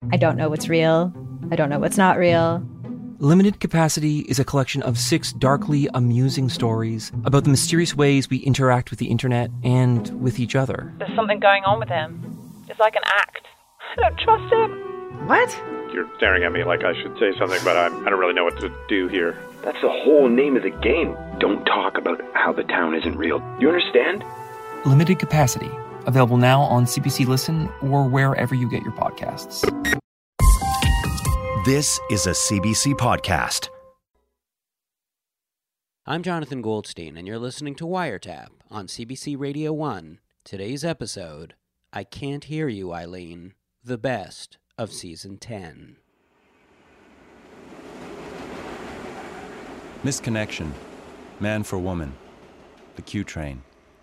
I don't know what's real. I don't know what's not real. Limited Capacity is a collection of 6 darkly amusing stories about the mysterious ways we interact with the internet and with each other. There's something going on with him. It's like an act. I don't trust him. What? You're staring at me like I should say something, but I don't really know what to do here. That's the whole name of the game. Don't talk about how the town isn't real. You understand? Limited Capacity. Available now on CBC Listen or wherever you get your podcasts. This is a CBC podcast. I'm Jonathan Goldstein, and you're listening to Wiretap on CBC Radio 1. Today's episode, I Can't Hear You, Eileen, the best of Season 10. Misconnection. Man for Woman. The Q Train.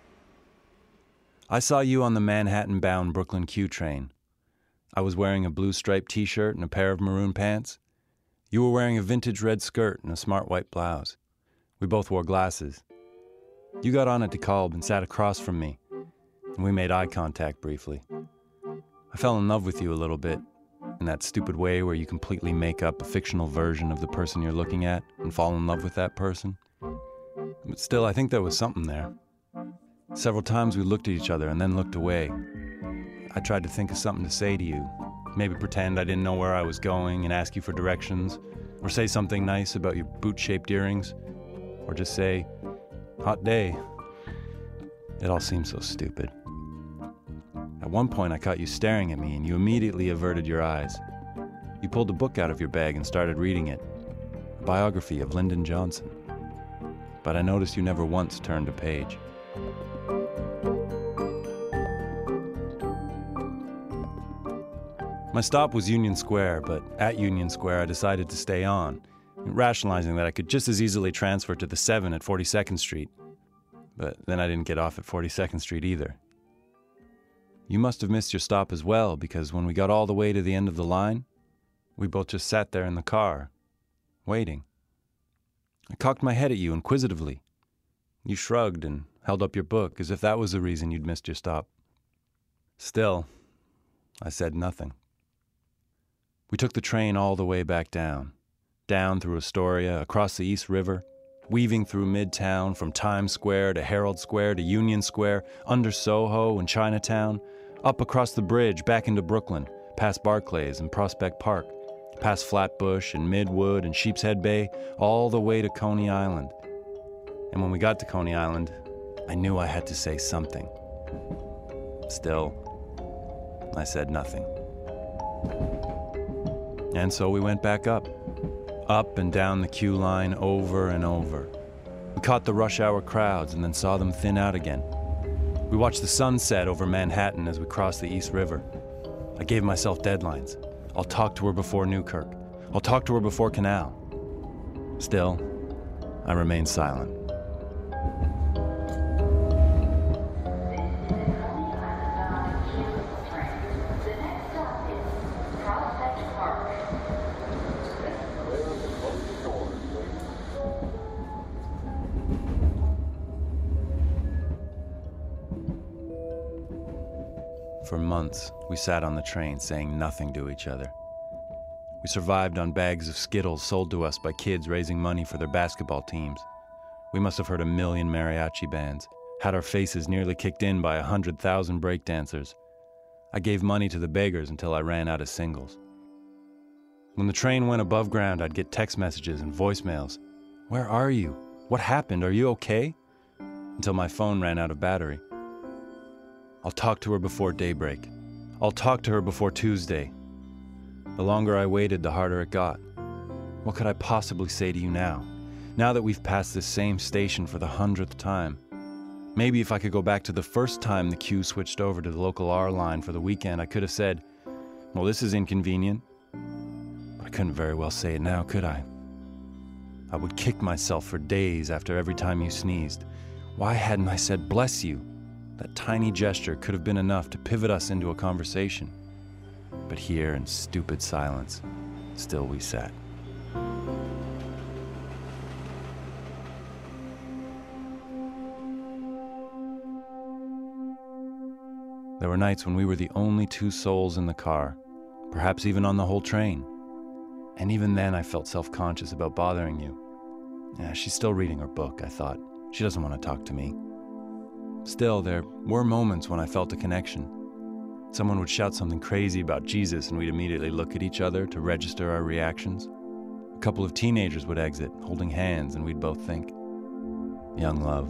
I saw you on the Manhattan-bound Brooklyn Q Train. I was wearing a blue striped t-shirt and a pair of maroon pants. You were wearing a vintage red skirt and a smart white blouse. We both wore glasses. You got on at DeKalb and sat across from me, and we made eye contact briefly. I fell in love with you a little bit, in that stupid way where you completely make up a fictional version of the person you're looking at and fall in love with that person. But still, I think there was something there. Several times we looked at each other and then looked away. I tried to think of something to say to you. Maybe pretend I didn't know where I was going and ask you for directions, or say something nice about your boot-shaped earrings, or just say, hot day. It all seemed so stupid. At one point I caught you staring at me and you immediately averted your eyes. You pulled a book out of your bag and started reading it, a biography of Lyndon Johnson. But I noticed you never once turned a page. My stop was Union Square, but at Union Square I decided to stay on, rationalizing that I could just as easily transfer to the 7 at 42nd Street. But then I didn't get off at 42nd Street either. You must have missed your stop as well, because when we got all the way to the end of the line, we both just sat there in the car, waiting. I cocked my head at you inquisitively. You shrugged and held up your book as if that was the reason you'd missed your stop. Still, I said nothing. We took the train all the way back down through Astoria, across the East River, weaving through Midtown from Times Square to Herald Square to Union Square, under Soho and Chinatown, up across the bridge back into Brooklyn, past Barclays and Prospect Park, past Flatbush and Midwood and Sheepshead Bay, all the way to Coney Island. And when we got to Coney Island, I knew I had to say something. Still, I said nothing. And so we went back up and down the queue line over and over. We caught the rush hour crowds and then saw them thin out again. We watched the sun set over Manhattan as we crossed the East River. I gave myself deadlines. I'll talk to her before Newkirk. I'll talk to her before Canal. Still, I remained silent. For months, we sat on the train saying nothing to each other. We survived on bags of Skittles sold to us by kids raising money for their basketball teams. We must have heard a million mariachi bands, had our faces nearly kicked in by 100,000 breakdancers. I gave money to the beggars until I ran out of singles. When the train went above ground, I'd get text messages and voicemails. Where are you? What happened? Are you okay? Until my phone ran out of battery. I'll talk to her before daybreak. I'll talk to her before Tuesday. The longer I waited, the harder it got. What could I possibly say to you now? Now that we've passed this same station for the 100th time. Maybe if I could go back to the first time the queue switched over to the local R line for the weekend, I could have said, well, this is inconvenient. But I couldn't very well say it now, could I? I would kick myself for days after every time you sneezed. Why hadn't I said bless you? That tiny gesture could have been enough to pivot us into a conversation. But here, in stupid silence, still we sat. There were nights when we were the only two souls in the car, perhaps even on the whole train. And even then I felt self-conscious about bothering you. Yeah, she's still reading her book, I thought. She doesn't want to talk to me. Still, there were moments when I felt a connection. Someone would shout something crazy about Jesus and we'd immediately look at each other to register our reactions. A couple of teenagers would exit, holding hands, and we'd both think, young love.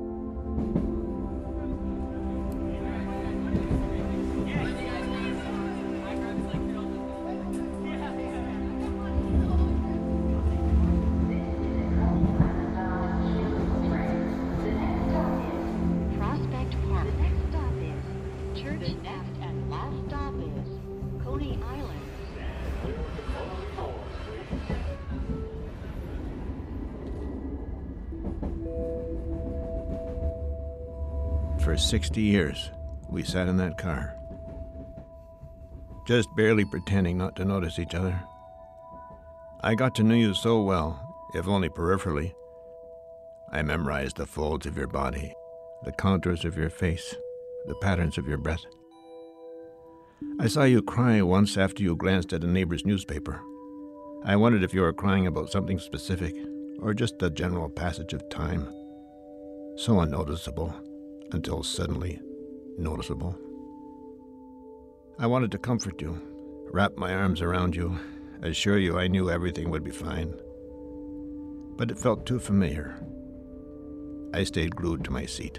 For 60 years, we sat in that car, just barely pretending not to notice each other. I got to know you so well, if only peripherally. I memorized the folds of your body, the contours of your face, the patterns of your breath. I saw you cry once after you glanced at a neighbor's newspaper. I wondered if you were crying about something specific, or just the general passage of time. So unnoticeable, until suddenly noticeable. I wanted to comfort you, wrap my arms around you, assure you I knew everything would be fine. But it felt too familiar. I stayed glued to my seat.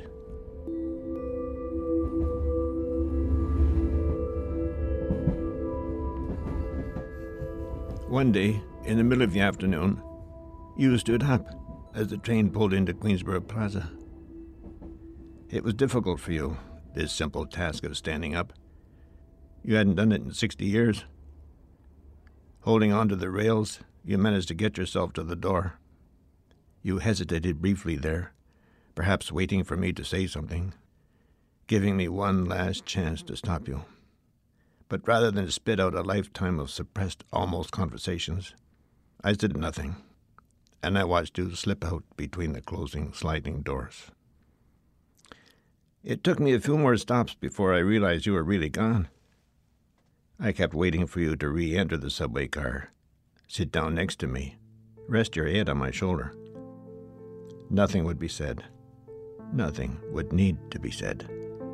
One day, in the middle of the afternoon, you stood up as the train pulled into Queensborough Plaza. It was difficult for you, this simple task of standing up. You hadn't done it in 60 years. Holding on to the rails, you managed to get yourself to the door. You hesitated briefly there, perhaps waiting for me to say something, giving me one last chance to stop you. But rather than spit out a lifetime of suppressed, almost conversations, I said nothing, and I watched you slip out between the closing, sliding doors. It took me a few more stops before I realized you were really gone. I kept waiting for you to re-enter the subway car, sit down next to me, rest your head on my shoulder. Nothing would be said. Nothing would need to be said.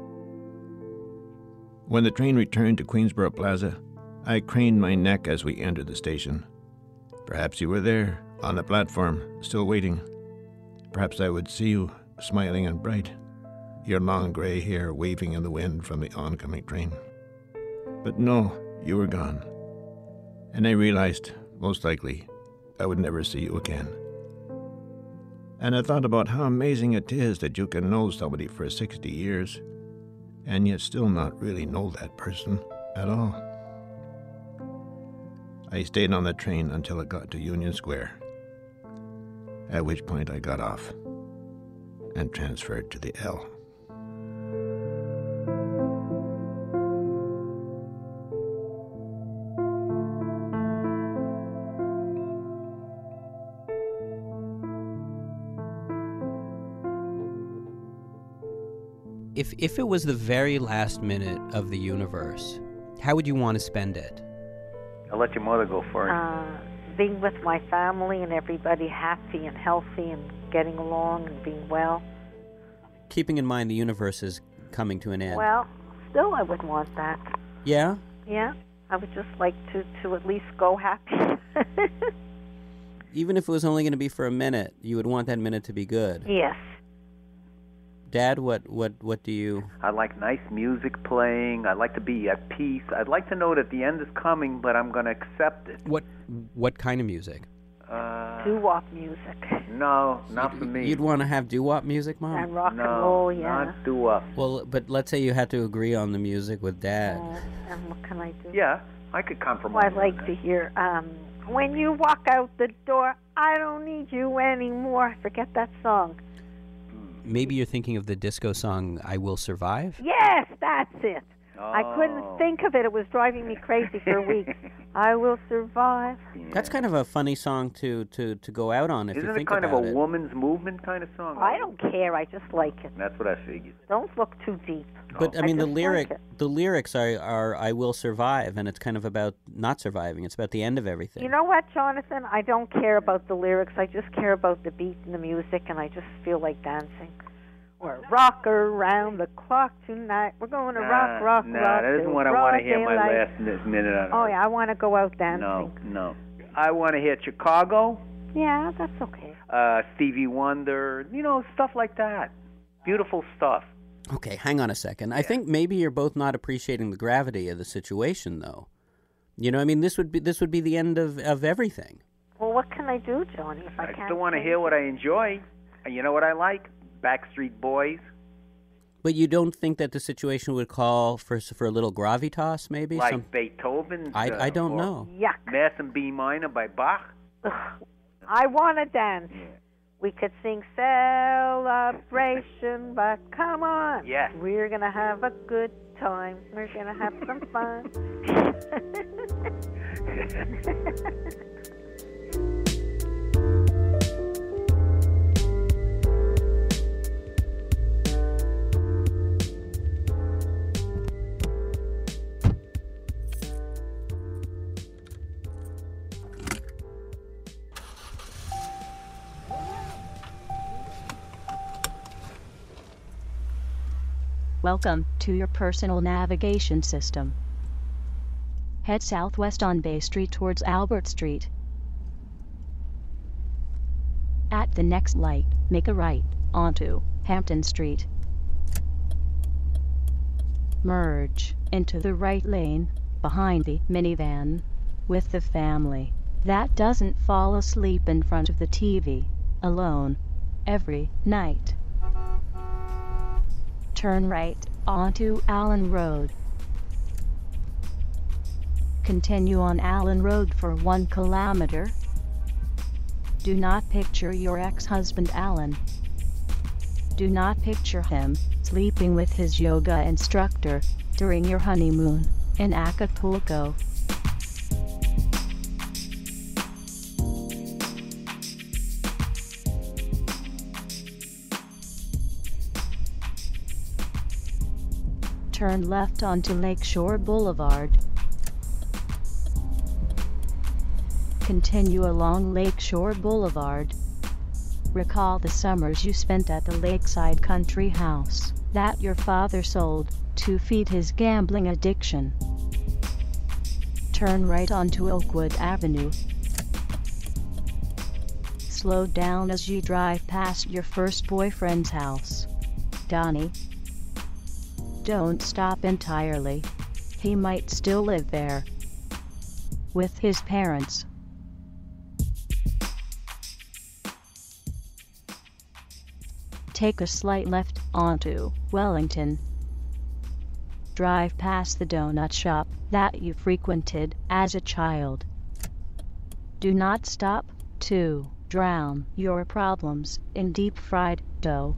When the train returned to Queensborough Plaza, I craned my neck as we entered the station. Perhaps you were there, on the platform, still waiting. Perhaps I would see you, smiling and bright, your long gray hair waving in the wind from the oncoming train. But no, you were gone. And I realized, most likely, I would never see you again. And I thought about how amazing it is that you can know somebody for 60 years, and yet still not really know that person at all. I stayed on the train until it got to Union Square, at which point I got off and transferred to the L. If it was the very last minute of the universe, how would you want to spend it? I'll let your mother go first. Being with my family and everybody happy and healthy and getting along and being well. Keeping in mind the universe is coming to an end. Well, still I would want that. Yeah? Yeah. I would just like to at least go happy. Even if it was only going to be for a minute, you would want that minute to be good. Yes. Dad, what do you... I like nice music playing. I like to be at peace. I'd like to know that the end is coming, but I'm going to accept it. What kind of music? Doo-wop music. No, not for me. You'd want to have doo-wop music, Mom? And rock and roll, yeah. Not doo-wop. Well, but let's say you had to agree on the music with Dad. And what can I do? Yeah, I could compromise. Well, I'd like to hear, when you walk out the door, I don't need you anymore. Forget that song. Maybe you're thinking of the disco song, I Will Survive? Yes, that's it. I couldn't think of it. It was driving me crazy for a week. I will survive. That's kind of a funny song to go out on if you think about it. Isn't it kind of a woman's movement kind of song? I don't care. I just like it. That's what I figured. Don't look too deep. But I mean, the like lyrics are "I will survive," and it's kind of about not surviving. It's about the end of everything. You know what, Jonathan? I don't care about the lyrics. I just care about the beat and the music, and I just feel like dancing. We're rock around the clock tonight. We're going to rock. That isn't what I want to hear my last minute on. Oh yeah, I want to go out dancing. No. I want to hear Chicago. Yeah, that's okay. Stevie Wonder. Stuff like that. Beautiful stuff. Okay, hang on a second. I think maybe you're both not appreciating the gravity of the situation, though. You know, I mean, this would be the end of everything. Well, what can I do, Johnny, if I can't? I still want to hear what I enjoy. And you know what I like? Backstreet Boys. But you don't think that the situation would call for a little gravitas, maybe? Like Beethoven? I don't know. Yuck. Mass in B minor by Bach? I want to dance. Yeah. We could sing Celebration, but come on. Yes. We're going to have a good time. We're going to have some fun. Welcome to your personal navigation system. Head southwest on Bay Street towards Albert Street. At the next light, make a right onto Hampton Street. Merge into the right lane behind the minivan with the family that doesn't fall asleep in front of the TV alone every night. Turn right onto Allen Road. Continue on Allen Road for 1 kilometer. Do not picture your ex-husband Alan. Do not picture him sleeping with his yoga instructor during your honeymoon in Acapulco. Turn left onto Lakeshore Boulevard. Continue along Lakeshore Boulevard. Recall the summers you spent at the Lakeside Country House that your father sold to feed his gambling addiction. Turn right onto Oakwood Avenue. Slow down as you drive past your first boyfriend's house, Donnie. Don't stop entirely. He might still live there with his parents. Take a slight left onto Wellington. Drive past the donut shop that you frequented as a child. Do not stop to drown your problems in deep-fried dough.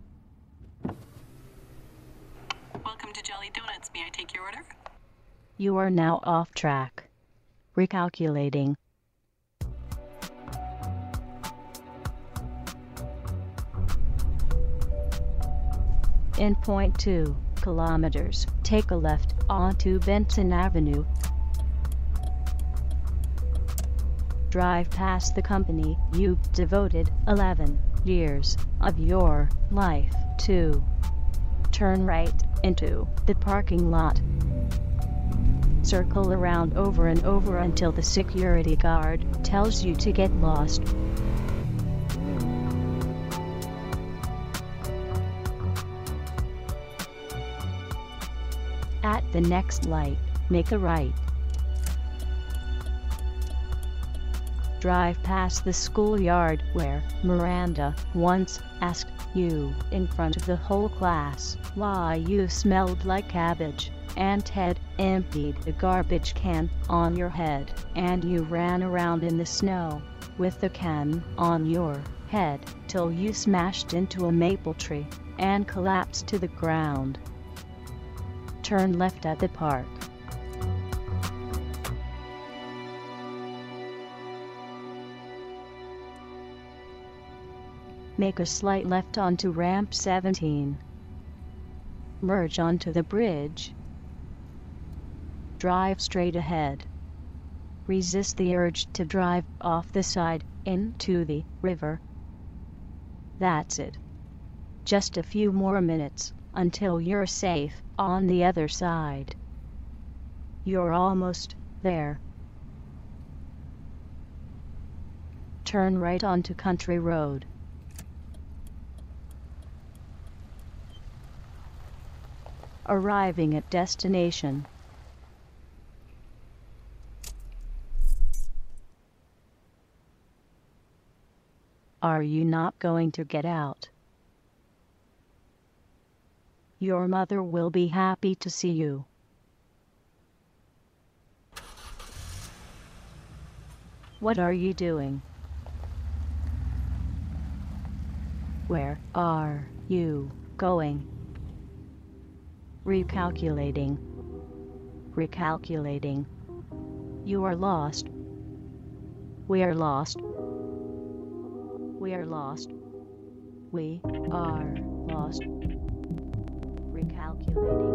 Welcome to Jelly Donuts. May I take your order? You are now off track. Recalculating. In 0.2 kilometers, take a left onto Benson Avenue. Drive past the company you devoted 11 years of your life to. Turn right into the parking lot. Circle around over and over until the security guard tells you to get lost. At the next light, make a right. Drive past the schoolyard where Miranda once asked you in front of the whole class why you smelled like cabbage, and Ted emptied the garbage can on your head, and you ran around in the snow with the can on your head till you smashed into a maple tree and collapsed to the ground. Turn left at the park. Make a slight left onto ramp 17. Merge onto the bridge. Drive straight ahead. Resist the urge to drive off the side into the river. That's it. Just a few more minutes until you're safe on the other side. You're almost there. Turn right onto Country Road. Arriving at destination. Are you not going to get out? Your mother will be happy to see you. What are you doing? Where are you going? Recalculating. Recalculating. You are lost. We are lost. We are lost. We are lost. Recalculating.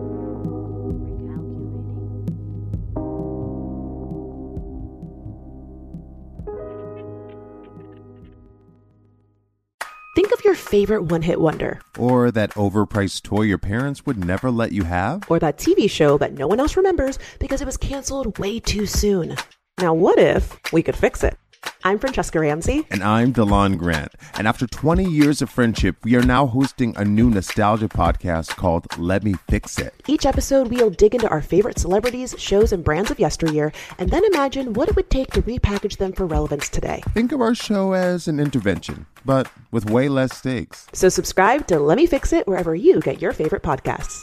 Think of your favorite one-hit wonder. Or that overpriced toy your parents would never let you have. Or that TV show that no one else remembers because it was canceled way too soon. Now what if we could fix it? I'm Francesca Ramsey. And I'm DeLon Grant. And after 20 years of friendship, we are now hosting a new nostalgia podcast called Let Me Fix It. Each episode, we'll dig into our favorite celebrities, shows, and brands of yesteryear, and then imagine what it would take to repackage them for relevance today. Think of our show as an intervention, but with way less stakes. So subscribe to Let Me Fix It wherever you get your favorite podcasts.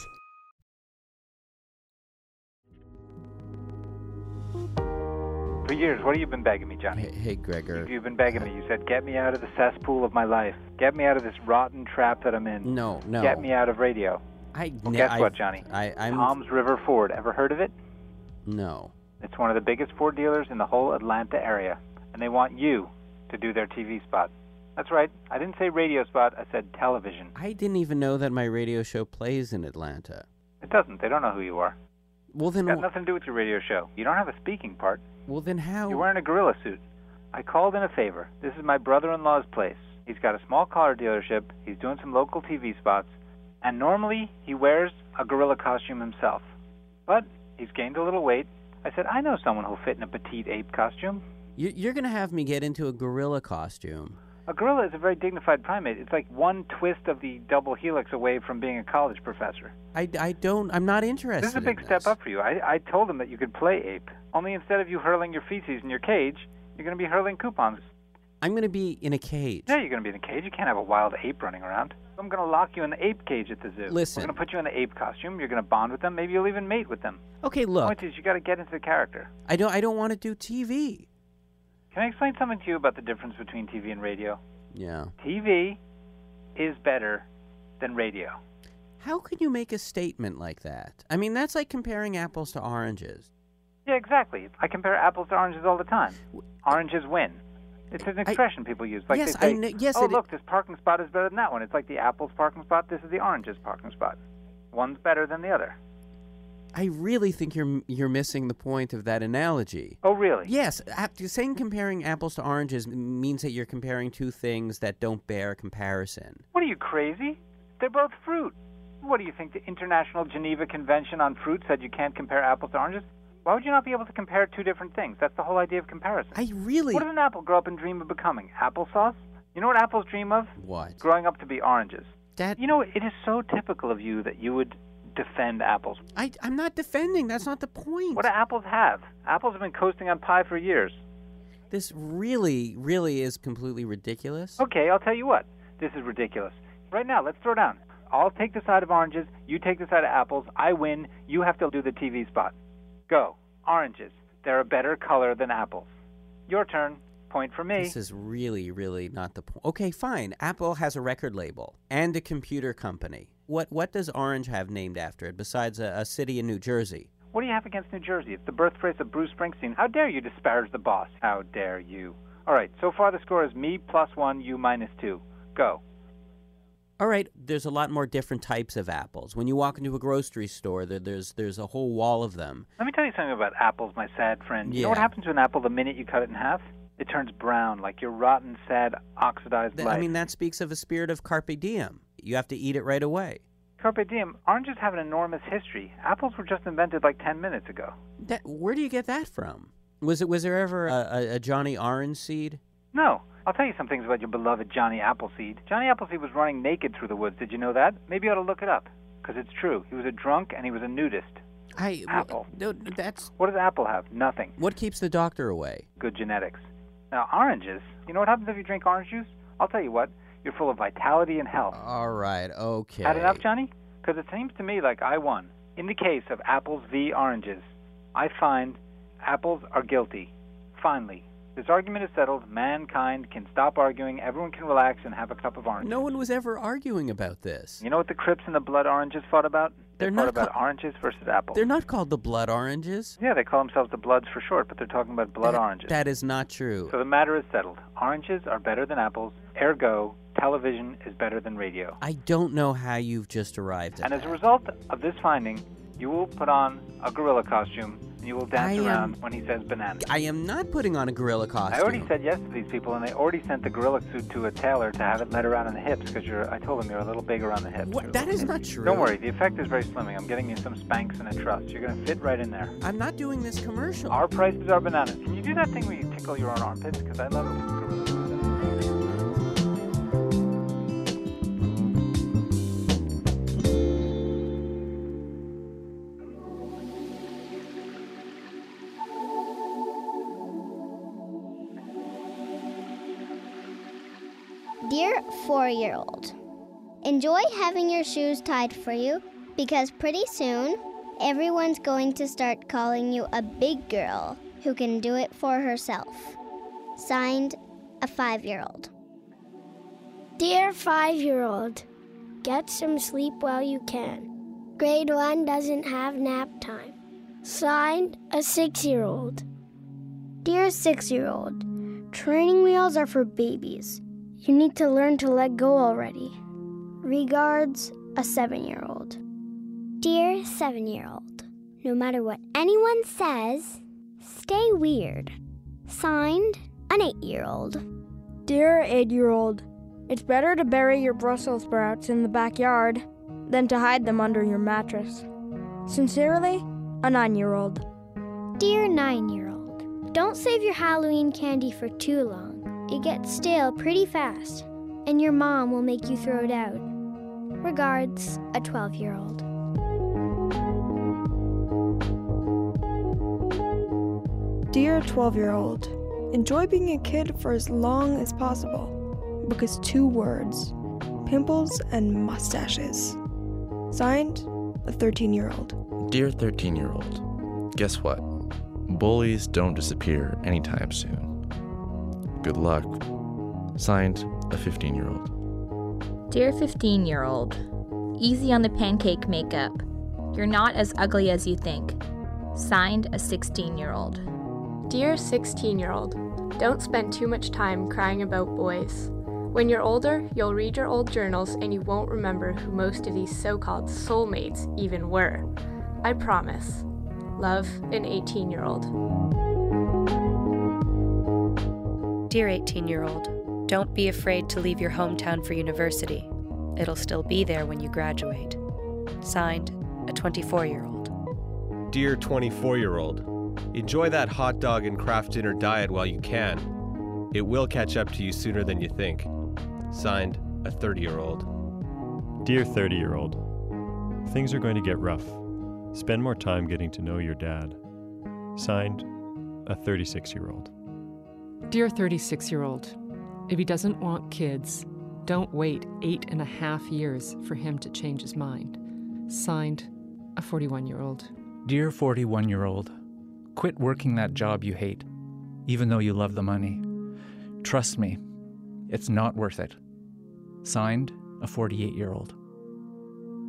For years, what have you been begging me, Johnny? Hey, Gregor. You've been begging me. You said, get me out of the cesspool of my life. Get me out of this rotten trap that I'm in. No. Get me out of radio. Guess what, Johnny? I'm Tom's River Ford. Ever heard of it? No. It's one of the biggest Ford dealers in the whole Atlanta area, and they want you to do their TV spot. That's right. I didn't say radio spot. I said television. I didn't even know that my radio show plays in Atlanta. It doesn't. They don't know who you are. Well, then... It's got nothing to do with your radio show. You don't have a speaking part. Well, then how... You're wearing a gorilla suit. I called in a favor. This is my brother-in-law's place. He's got a small car dealership. He's doing some local TV spots. And normally, he wears a gorilla costume himself. But he's gained a little weight. I said, I know someone who'll fit in a petite ape costume. You're going to have me get into a gorilla costume. A gorilla is a very dignified primate. It's like one twist of the double helix away from being a college professor. I'm not interested. This is a big step up for you. I told him that you could play ape. Only instead of you hurling your feces in your cage, you're going to be hurling coupons. I'm going to be in a cage. Yeah, you're going to be in a cage. You can't have a wild ape running around. I'm going to lock you in the ape cage at the zoo. Listen. We're going to put you in the ape costume. You're going to bond with them. Maybe you'll even mate with them. Okay, look. The point is, you got to get into the character. I don't want to do TV. Can I explain something to you about the difference between TV and radio? Yeah. TV is better than radio. How can you make a statement like that? I mean, that's like comparing apples to oranges. Yeah, exactly. I compare apples to oranges all the time. Oranges win. It's an expression people use. Like yes, they say, look, this parking spot is better than that one. It's like the apple's parking spot. This is the orange's parking spot. One's better than the other. I really think you're missing the point of that analogy. Oh, really? Yes. Saying comparing apples to oranges means that you're comparing two things that don't bear comparison. What are you, crazy? They're both fruit. What do you think? The International Geneva Convention on Fruit said you can't compare apples to oranges? Why would you not be able to compare two different things? That's the whole idea of comparison. What did an apple grow up and dream of becoming? Applesauce? You know what apples dream of? What? Growing up to be oranges. That... You know, it is so typical of you that you would defend apples. I'm not defending. That's not the point. What do apples have? Apples have been coasting on pie for years. This really, really is completely ridiculous. Okay, I'll tell you what. This is ridiculous. Right now, let's throw down. I'll take the side of oranges. You take the side of apples. I win. You have to do the TV spot. Go. Oranges. They're a better color than apples. Your turn. Point for me. This is really, really not the point. Okay, fine. Apple has a record label and a computer company. What does Orange have named after it besides a city in New Jersey? What do you have against New Jersey? It's the birthplace of Bruce Springsteen. How dare you disparage the boss? How dare you? All right, so far the score is me +1, you -2. Go. All right, there's a lot more different types of apples. When you walk into a grocery store, there's a whole wall of them. Let me tell you something about apples, my sad friend. You know what happens to an apple the minute you cut it in half? It turns brown, like your rotten, sad, oxidized life. I mean, that speaks of a spirit of carpe diem. You have to eat it right away. Carpe diem. Oranges have an enormous history. Apples were just invented like 10 minutes ago. Where do you get that from? Was there ever a Johnny Orange seed? No. I'll tell you some things about your beloved Johnny Appleseed. Johnny Appleseed was running naked through the woods. Did you know that? Maybe you ought to look it up, because it's true. He was a drunk and he was a nudist. Apple. What does Apple have? Nothing. What keeps the doctor away? Good genetics. Now, oranges. You know what happens if you drink orange juice? I'll tell you what. You're full of vitality and health. All right, okay. Had enough, Johnny? Because it seems to me like I won. In the case of apples v. oranges, I find apples are guilty. Finally. This argument is settled. Mankind can stop arguing. Everyone can relax and have a cup of orange. No one was ever arguing about this. You know what the Crips and the Blood Oranges fought about? They fought about oranges versus apples. They're not called the Blood Oranges. Yeah, they call themselves the Bloods for short, but they're talking about blood oranges. That is not true. So the matter is settled. Oranges are better than apples. Ergo, television is better than radio. I don't know how you've just arrived at that. And as a result of this finding, you will put on a gorilla costume and you will dance around when he says banana. I am not putting on a gorilla costume. I already said yes to these people, and they already sent the gorilla suit to a tailor to have it let around in the hips, because I told them you're a little big around the hips. What? That is not true. Don't worry, the effect is very slimming. I'm getting you some Spanx and a Trust. You're going to fit right in there. I'm not doing this commercial. Our prices are bananas. Can you do that thing where you tickle your own armpits? Because I love it when gorillas do that. Dear 4-year-old, enjoy having your shoes tied for you, because pretty soon, everyone's going to start calling you a big girl who can do it for herself. Signed, a 5-year-old. Dear 5-year-old, get some sleep while you can. Grade 1 doesn't have nap time. Signed, a 6-year-old. Dear 6-year-old, training wheels are for babies. You need to learn to let go already. Regards, a 7-year-old. Dear 7-year-old, no matter what anyone says, stay weird. Signed, an 8-year-old. Dear 8-year-old, it's better to bury your Brussels sprouts in the backyard than to hide them under your mattress. Sincerely, a 9-year-old. Dear 9-year-old, don't save your Halloween candy for too long. It gets stale pretty fast, and your mom will make you throw it out. Regards, a 12-year-old. Dear 12-year-old, enjoy being a kid for as long as possible, because 2 words, pimples and mustaches. Signed, a 13-year-old. Dear 13-year-old, guess what? Bullies don't disappear anytime soon. Good luck. Signed, a 15-year-old. Dear 15-year-old, easy on the pancake makeup. You're not as ugly as you think. Signed, a 16-year-old. Dear 16-year-old, don't spend too much time crying about boys. When you're older, you'll read your old journals and you won't remember who most of these so-called soulmates even were. I promise. Love, an 18-year-old. Dear 18-year-old, don't be afraid to leave your hometown for university. It'll still be there when you graduate. Signed, a 24-year-old. Dear 24-year-old, enjoy that hot dog and craft dinner diet while you can. It will catch up to you sooner than you think. Signed, a 30-year-old. Dear 30-year-old, things are going to get rough. Spend more time getting to know your dad. Signed, a 36-year-old. Dear 36-year-old, if he doesn't want kids, don't wait 8.5 years for him to change his mind. Signed, a 41-year-old. Dear 41-year-old, quit working that job you hate, even though you love the money. Trust me, it's not worth it. Signed, a 48-year-old.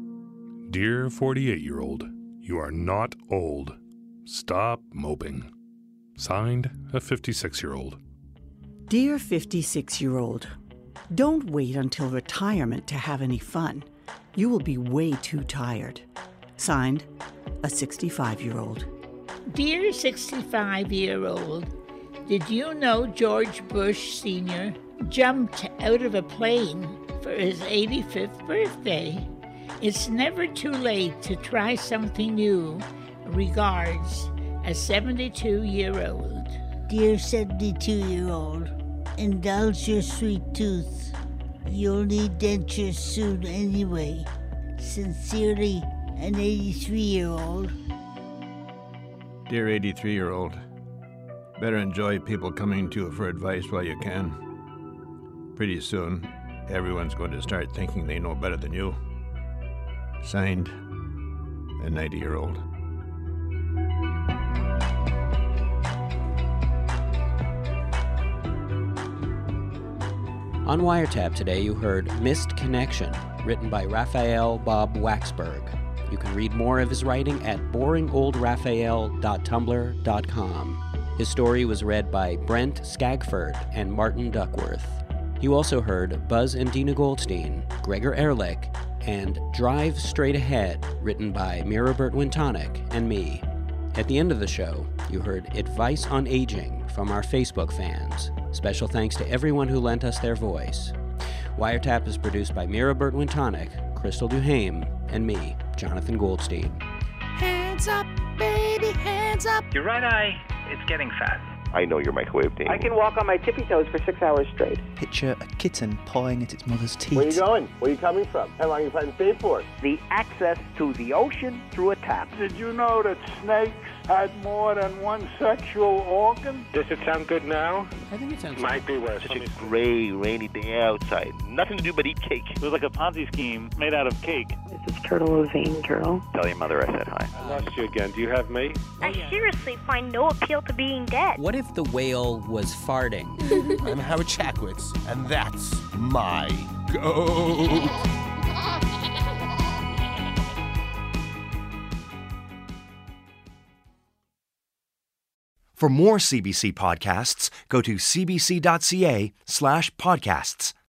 Dear 48-year-old, you are not old. Stop moping. Signed, a 56-year-old. Dear 56-year-old, don't wait until retirement to have any fun. You will be way too tired. Signed, a 65-year-old. Dear 65-year-old, did you know George Bush Sr. jumped out of a plane for his 85th birthday? It's never too late to try something new. Regards, a 72-year-old. Dear 72-year-old, indulge your sweet tooth. You'll need dentures soon anyway. Sincerely, an 83-year-old. Dear 83-year-old, better enjoy people coming to you for advice while you can. Pretty soon, everyone's going to start thinking they know better than you. Signed, a 90-year-old. On Wiretap today, you heard Missed Connection, written by Raphael Bob Waxberg. You can read more of his writing at boringoldraphael.tumblr.com. His story was read by Brent Skagford and Martin Duckworth. You also heard Buzz and Dina Goldstein, Gregor Ehrlich, and Drive Straight Ahead, written by Mirabert Wintonic and me. At the end of the show, you heard Advice on Aging from our Facebook fans. Special thanks to everyone who lent us their voice. Wiretap is produced by Mirabert Wintonic, Crystal Duhame, and me, Jonathan Goldstein. Hands up, baby, hands up. Your right eye, it's getting fat. I know your microwave, Dave. I can walk on my tippy toes for 6 hours straight. Picture a kitten pawing at its mother's teeth. Where are you going? Where are you coming from? How long are you planning to stay for? The access to the ocean through a tap. Did you know that snakes had more than one sexual organ? Does it sound good now? I think it sounds Might be worse. Such a gray, rainy day outside. Nothing to do but eat cake. It was like a Ponzi scheme made out of cake. This is Turtle O'Zane Girl. Tell your mother I said hi. I lost you again. Do you have me? I seriously find no appeal to being dead. What if the whale was farting? I'm Howard Chackwitz, and that's my goat. For more CBC podcasts, go to cbc.ca/podcasts.